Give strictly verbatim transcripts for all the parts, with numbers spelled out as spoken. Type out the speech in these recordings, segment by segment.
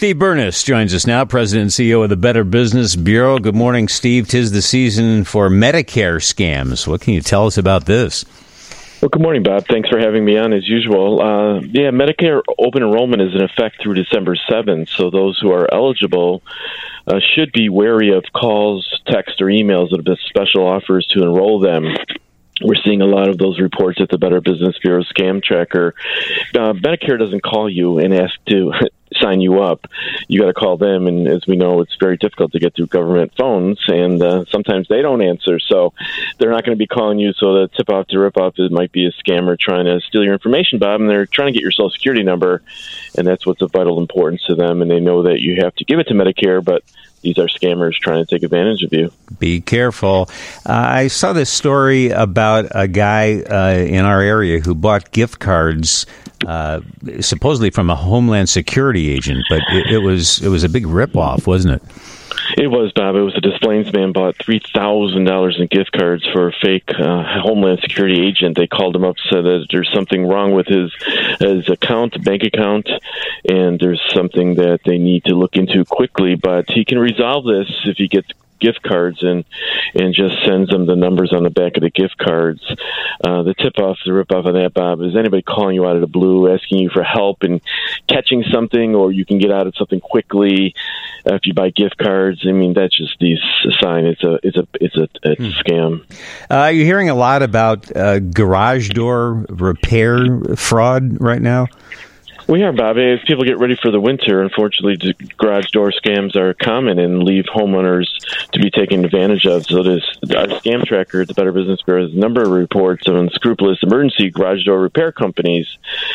Steve Burness joins us now, President and C E O of the Better Business Bureau. Good morning, Steve. 'Tis the season for Medicare scams. What can you tell us about this? Well, good morning, Bob. Thanks for having me on, as usual. Uh, yeah, Medicare open enrollment is in effect through December seventh, so those who are eligible uh, should be wary of calls, texts, or emails that have special offers to enroll them. We're seeing a lot of those reports at the Better Business Bureau Scam Tracker. Uh, Medicare doesn't call you and ask to sign you up. You got to call them, and as we know, it's very difficult to get through government phones, and uh, sometimes they don't answer, so they're not going to be calling you. So the tip-off to rip-off, it might be a scammer trying to steal your information, Bob, and they're trying to get your Social Security number, and that's what's of vital importance to them, and they know that you have to give it to Medicare, but these are scammers trying to take advantage of you. Be careful. Uh, I saw this story about a guy uh, in our area who bought gift cards, uh, supposedly from a Homeland Security agent, but it, it was it was a big ripoff, wasn't it? It was, Bob. It was a Des Plaines man bought three thousand dollars in gift cards for a fake uh, Homeland Security agent. They called him up, said that there's something wrong with his his account, bank account, and there's something that they need to look into quickly. But he can resolve this if he gets gift cards and and just sends them the numbers on the back of the gift cards. Uh, the tip-off, the rip-off of that, Bob, is anybody calling you out of the blue, asking you for help and catching something, or you can get out of something quickly uh, if you buy gift cards. I mean, that's just the sign. It's a it's a it's a, it's a scam. Uh, you're hearing a lot about uh, garage door repair fraud right now. We are, Bobby. As people get ready for the winter, unfortunately, garage door scams are common and leave homeowners to be taken advantage of. So this, our scam tracker at the Better Business Bureau has a number of reports of unscrupulous emergency garage door repair companies.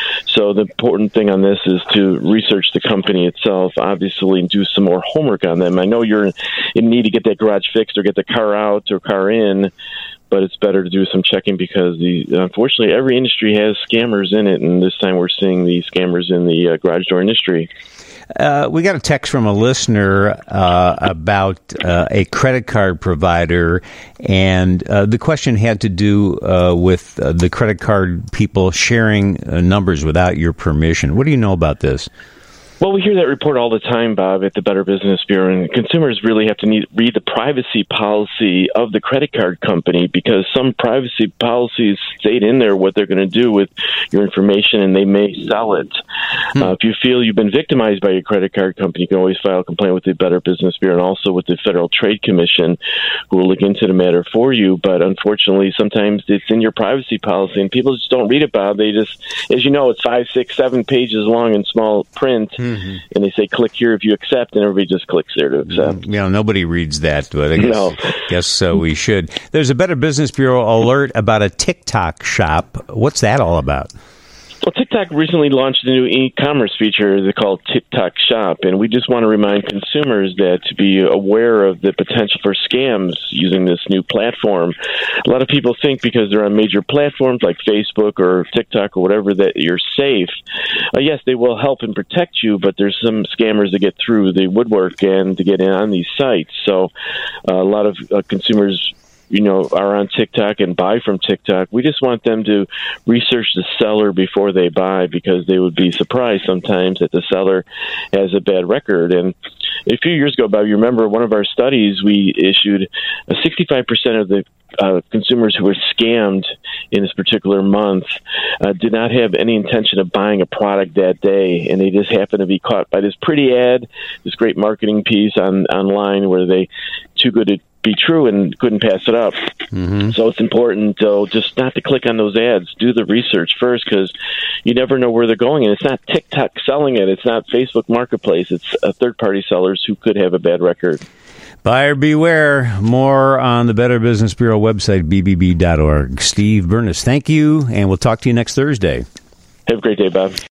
So the important thing on this is to research the company itself, obviously, and do some more homework on them. I know you're in need to get that garage fixed or get the car out or car in, but it's better to do some checking because the unfortunately every industry has scammers in it, and this time we're seeing the scammers in the uh, garage door industry. Uh, we got a text from a listener uh, about uh, a credit card provider, and uh, the question had to do uh, with uh, the credit card people sharing uh, numbers without your permission. What do you know about this? Well, we hear that report all the time, Bob, at the Better Business Bureau, and consumers really have to need, read the privacy policy of the credit card company because some privacy policies state in there what they're going to do with your information, and they may sell it. Hmm. Uh, if you feel you've been victimized by your credit card company, you can always file a complaint with the Better Business Bureau and also with the Federal Trade Commission, who will look into the matter for you. But unfortunately, sometimes it's in your privacy policy, and people just don't read it, Bob. They just, as you know, it's five, six, seven pages long in small print. Hmm. Mm-hmm. And they say, click here if you accept, and everybody just clicks there to accept. You know, nobody reads that, but I guess, no. guess uh, we should. There's a Better Business Bureau alert about a TikTok shop. What's that all about? Well, TikTok recently launched a new e-commerce feature they call TikTok Shop, and we just want to remind consumers that to be aware of the potential for scams using this new platform. A lot of people think because they're on major platforms like Facebook or TikTok or whatever that you're safe. Uh, yes, they will help and protect you, but there's some scammers that get through the woodwork and to get in on these sites. So uh, a lot of uh, consumers you know, are on TikTok and buy from TikTok. We just want them to research the seller before they buy because they would be surprised sometimes that the seller has a bad record. And a few years ago, Bob, you remember one of our studies, we issued a sixty-five percent of the uh, consumers who were scammed in this particular month uh, did not have any intention of buying a product that day, and they just happened to be caught by this pretty ad, this great marketing piece on online where they too good to be true and couldn't pass it up. Mm-hmm. So it's important, though, just not to click on those ads. Do the research first because you never know where they're going. And it's not TikTok selling it. It's not Facebook Marketplace. It's uh, third-party sellers who could have a bad record. Buyer beware. More on the Better Business Bureau website, b b b dot org. Steve Burness, thank you, and we'll talk to you next Thursday. Have a great day, Bob.